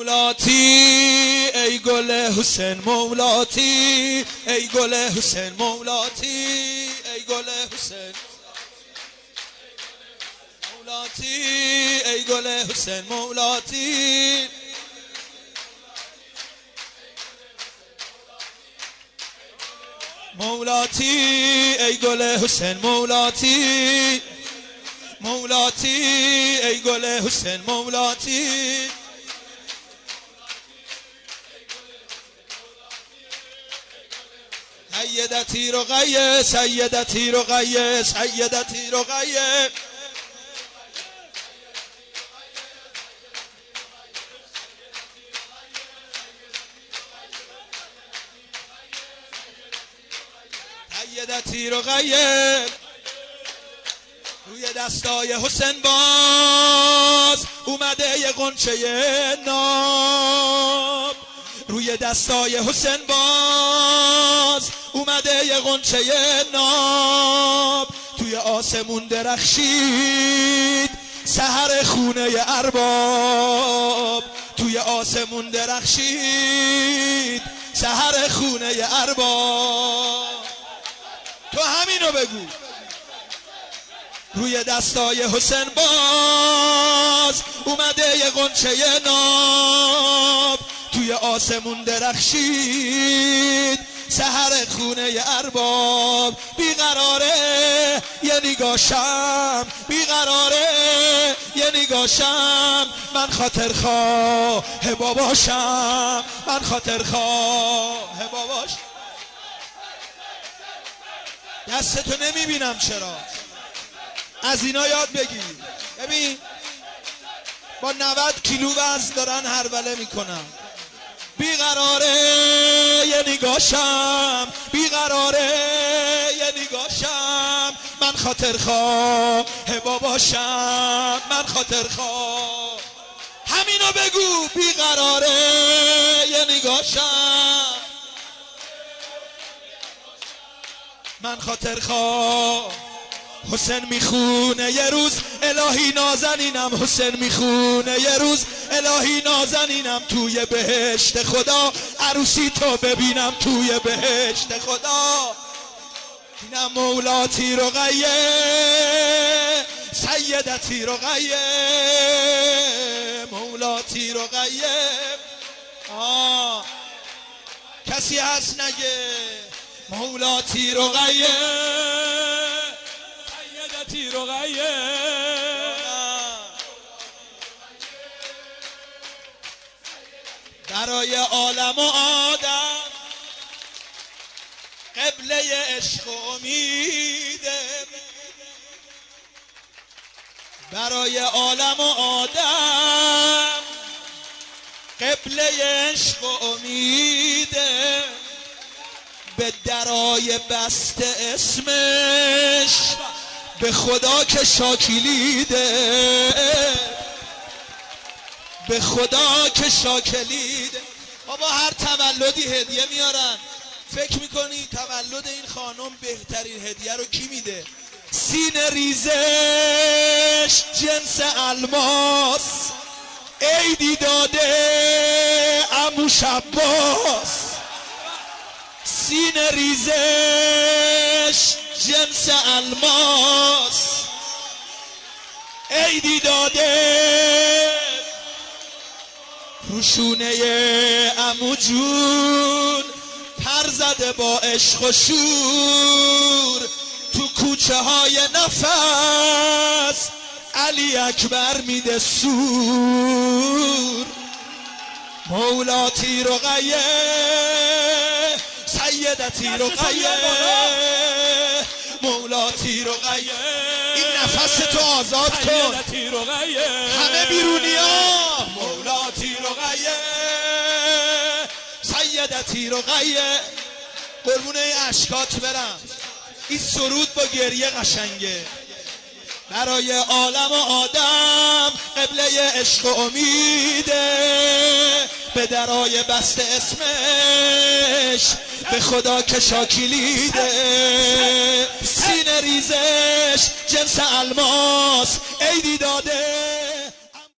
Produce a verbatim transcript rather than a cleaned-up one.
مولاتی ای گل حسین مولاتی ای گل حسین مولاتی ای گل حسین مولاتی ای گل حسین مولاتی مولاتی ای گل حسین مولاتی مولاتی ای گل حسین مولاتی سیدتی رقیه سیدتی رقیه سیدتی رقیه سیدتی رقیه روی دستای حسین باز اومده یه غنچه ناب روی دستای حسین باز اومده یه غنچه ناب توی آسمون درخشید سحر خونه ارباب توی آسمون درخشید سحر خونه ارباب تو همینو بگو روی دستای حسین باز اومده یه غنچه ناب توی آسمون درخشید سحر خونه ارباب بیقراره یه نگاشم بیقراره یه نگاشم من خاطر خواه باباشم من خاطر خواه باباشم دستتو نمیبینم چرا از اینا یاد بگیر ببین با نود کیلو وزن دارن هروله میکنن بیقراره یه نگاشم بیقراره یه نگاشم من خاطر خواه باباشم من خاطر خواه همینو بگو بیقراره یه نگاشم من خاطر خواه حسین میخونه یه روز الهی نازنینم حسین میخونه یه روز الهی نازنینم توی بهشت خدا عروسی تو ببینم توی بهشت خدا اینم مولاتی رقیه سیدتی رقیه مولاتی رقیه آه کسی هست نگه مولاتی رقیه سیدتی رقیه برای عالم و آدم قبله عشق و امیده برای عالم و آدم قبله عشق و امیده به درای بسته اسمش به خدا که شاکلیده به خدا که شاکلیده بابا هر تولدی هدیه میارن فکر میکنی تولد این خانم بهترین هدیه رو کی میده؟ سینه ریزش جنس الماس عیدی داده عمو شباس سینه ریزش جنس الماس عیدی داده روشونه عمو جون پر زده با عشق و شور تو کوچه های نفس علی اکبر میده سور مولاتی رقیه سیدتی رقیه مولاتی رقیه این نفس تو آزاد کن همه بیرونی ها مولاتی رقیه سیدتی رقیه قربونه اشکات برم این سرود با گریه قشنگه برای عالم و آدم قبله عشق و امیده به درای بسته اسمش به خدا که شاکلیده سینه ریزش جنس الماس عیدی داده